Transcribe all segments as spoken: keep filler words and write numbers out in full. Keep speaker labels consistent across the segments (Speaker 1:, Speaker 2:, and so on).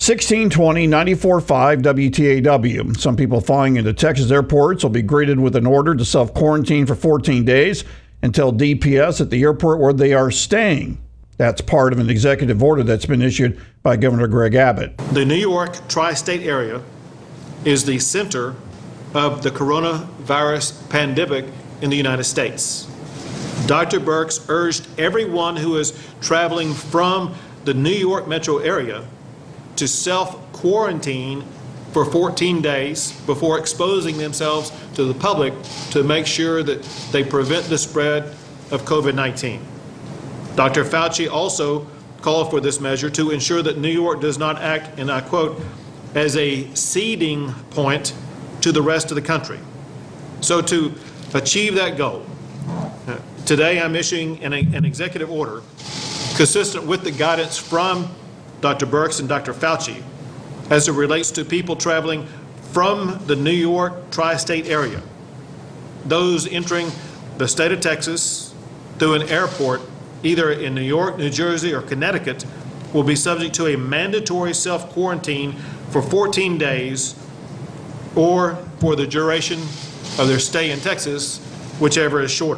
Speaker 1: sixteen twenty, ninety-four point five W T A W. Some people flying into Texas airports will be greeted with an order to self-quarantine for fourteen days until D P S at the airport where they are staying. That's part of an executive order that's been issued by Governor Greg Abbott.
Speaker 2: The New York tri-state area is the center of the coronavirus pandemic in the United States. Doctor Birx urged everyone who is traveling from the New York metro area to self-quarantine for fourteen days before exposing themselves to the public to make sure that they prevent the spread of COVID nineteen. Doctor Fauci also called for this measure to ensure that New York does not act, and I quote, as a seeding point to the rest of the country. So to achieve that goal, uh, today I'm issuing an, an executive order consistent with the guidance from Doctor Birx and Doctor Fauci as it relates to people traveling from the New York tri-state area. Those entering the state of Texas through an airport either in New York, New Jersey, or Connecticut will be subject to a mandatory self-quarantine for fourteen days or for the duration of their stay in Texas, whichever is shorter.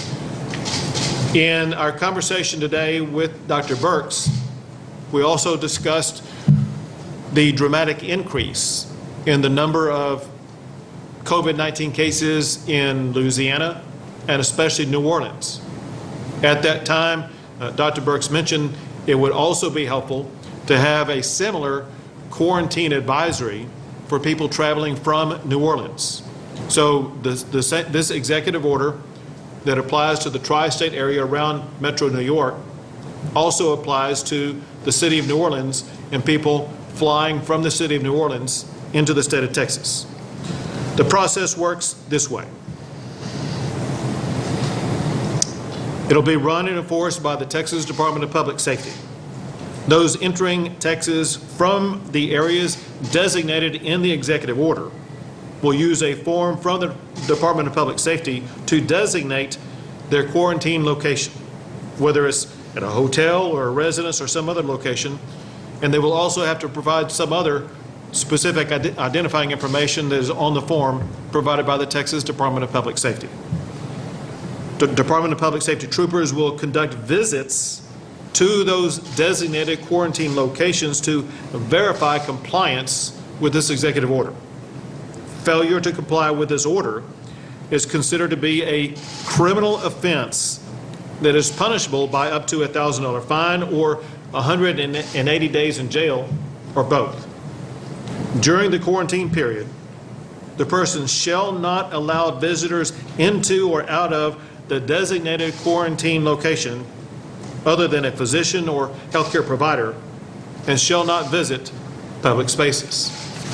Speaker 2: In our conversation today with Doctor Birx, we also discussed the dramatic increase in the number of COVID nineteen cases in Louisiana and especially New Orleans. At that time, uh, Doctor Birx mentioned it would also be helpful to have a similar quarantine advisory for people traveling from New Orleans. So this, this, this executive order that applies to the tri-state area around Metro New York also applies to the city of New Orleans and people flying from the city of New Orleans into the state of Texas. The process works this way. It'll be run and enforced by the Texas Department of Public Safety. Those entering Texas from the areas designated in the executive order will use a form from the Department of Public Safety to designate their quarantine location, whether it's at a hotel or a residence or some other location, and they will also have to provide some other specific ide- identifying information that is on the form provided by the Texas Department of Public Safety. The Department of Public Safety troopers will conduct visits to those designated quarantine locations to verify compliance with this executive order. Failure to comply with this order is considered to be a criminal offense that is punishable by up to a one thousand dollars fine or one hundred eighty days in jail, or both. During the quarantine period, the person shall not allow visitors into or out of the designated quarantine location other than a physician or healthcare provider, and shall not visit public spaces.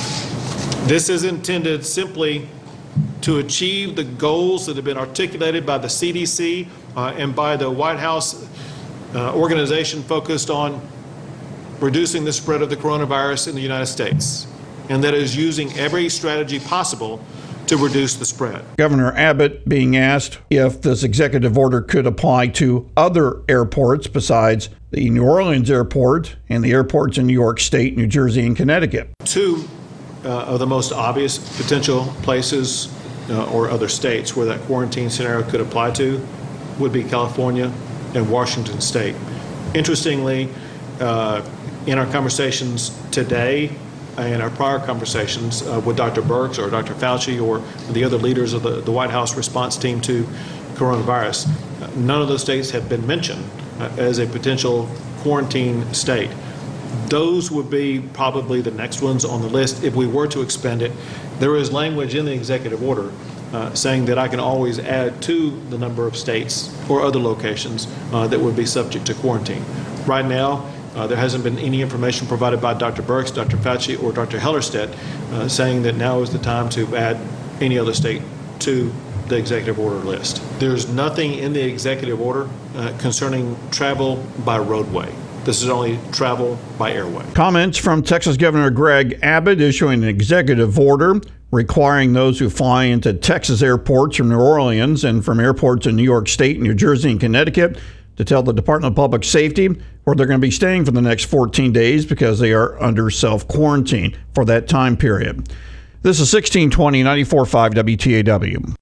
Speaker 2: This is intended simply to achieve the goals that have been articulated by the C D C uh, and by the White House uh, organization focused on reducing the spread of the coronavirus in the United States, and that is using every strategy possible to reduce the spread.
Speaker 1: Governor Abbott being asked if this executive order could apply to other airports besides the New Orleans airport and the airports in New York State, New Jersey, and Connecticut.
Speaker 2: Two uh, of the most obvious potential places uh, or other states where that quarantine scenario could apply to would be California and Washington State. Interestingly, uh, in our conversations today, in our prior conversations uh, with Doctor Birx or Doctor Fauci or the other leaders of the, the White House response team to coronavirus, uh, none of those states have been mentioned uh, as a potential quarantine state. Those would be probably the next ones on the list if we were to expand it. There is language in the executive order uh, saying that I can always add to the number of states or other locations uh, that would be subject to quarantine. Right now, Uh, there hasn't been any information provided by Doctor Birx, Doctor Fauci, or Doctor Hellerstedt uh, saying that now is the time to add any other state to the executive order list. There's nothing in the executive order uh, concerning travel by roadway. This is only travel by airway.
Speaker 1: Comments from Texas Governor Greg Abbott issuing an executive order requiring those who fly into Texas airports from New Orleans and from airports in New York State, New Jersey, and Connecticut to tell the Department of Public Safety where they're going to be staying for the next fourteen days because they are under self-quarantine for that time period. This is sixteen twenty, ninety-four point five W T A W.